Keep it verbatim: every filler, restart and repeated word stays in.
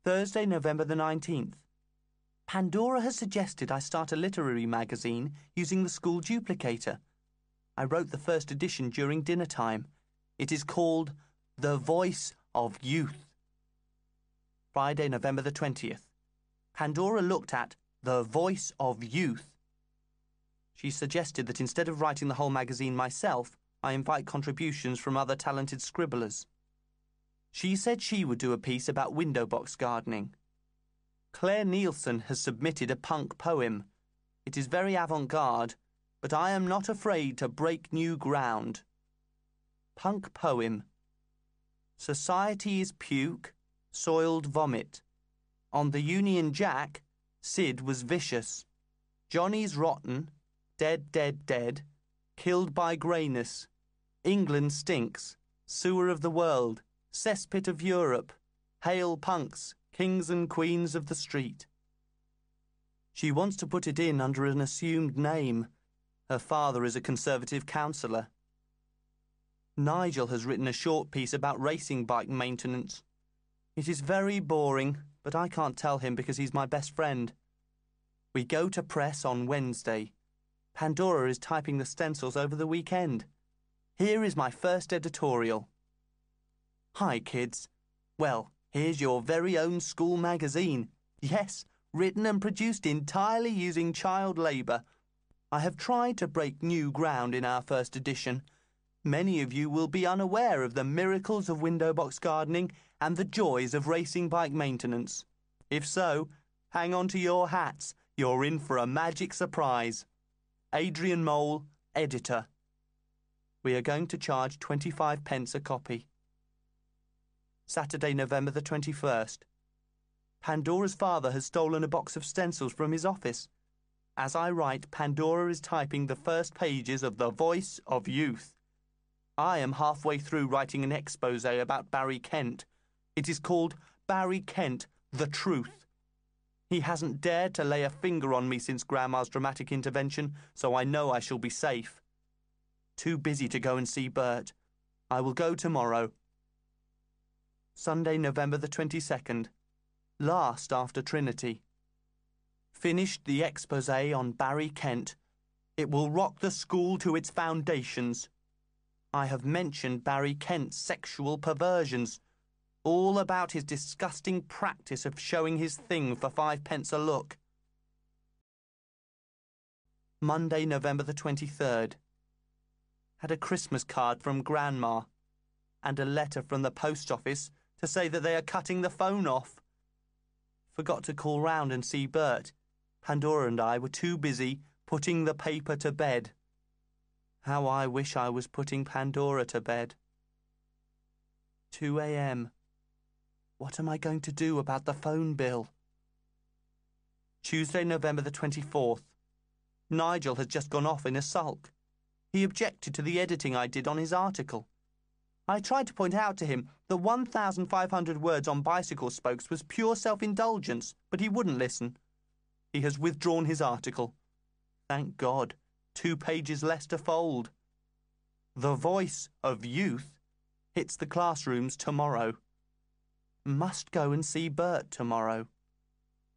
Thursday, November the nineteenth. Pandora has suggested I start a literary magazine using the school duplicator. I wrote the first edition during dinner time. It is called The Voice of Youth. Friday, November the twentieth. Pandora looked at The Voice of Youth. She suggested that instead of writing the whole magazine myself, I invite contributions from other talented scribblers. She said she would do a piece about window box gardening. Claire Nielsen has submitted a punk poem. It is very avant-garde, but I am not afraid to break new ground. Punk poem. Society is puke, soiled vomit. On the Union Jack, Sid was vicious. Johnny's rotten, dead, dead, dead, killed by greyness. England stinks, sewer of the world, cesspit of Europe. Hail punks, kings and queens of the street. She wants to put it in under an assumed name. Her father is a Conservative councillor. Nigel has written a short piece about racing bike maintenance. It is very boring, but I can't tell him because he's my best friend. We go to press on Wednesday. Pandora is typing the stencils over the weekend. Here is my first editorial. Hi, kids. Well, here's your very own school magazine. Yes, written and produced entirely using child labour. I have tried to break new ground in our first edition. Many of you will be unaware of the miracles of window box gardening and the joys of racing bike maintenance. If so, hang on to your hats. You're in for a magic surprise. Adrian Mole, Editor. We are going to charge twenty-five pence a copy. Saturday, November the twenty-first. Pandora's father has stolen a box of stencils from his office. As I write, Pandora is typing the first pages of The Voice of Youth. I am halfway through writing an expose about Barry Kent. It is called Barry Kent, The Truth. He hasn't dared to lay a finger on me since Grandma's dramatic intervention, so I know I shall be safe. Too busy to go and see Bert. I will go tomorrow. Sunday, November the twenty-second. Last after Trinity. Finished the expose on Barry Kent. It will rock the school to its foundations. I have mentioned Barry Kent's sexual perversions, all about his disgusting practice of showing his thing for five pence a look. Monday, November the twenty-third. Had a Christmas card from Grandma and a letter from the post office to say that they are cutting the phone off. Forgot to call round and see Bert. Pandora and I were too busy putting the paper to bed. How I wish I was putting Pandora to bed. two a m What am I going to do about the phone bill? Tuesday, November the twenty-fourth. Nigel has just gone off in a sulk. He objected to the editing I did on his article. I tried to point out to him that one thousand five hundred words on bicycle spokes was pure self-indulgence, but he wouldn't listen. He has withdrawn his article. Thank God. Two pages less to fold. The Voice of Youth hits the classrooms tomorrow. Must go and see Bert tomorrow.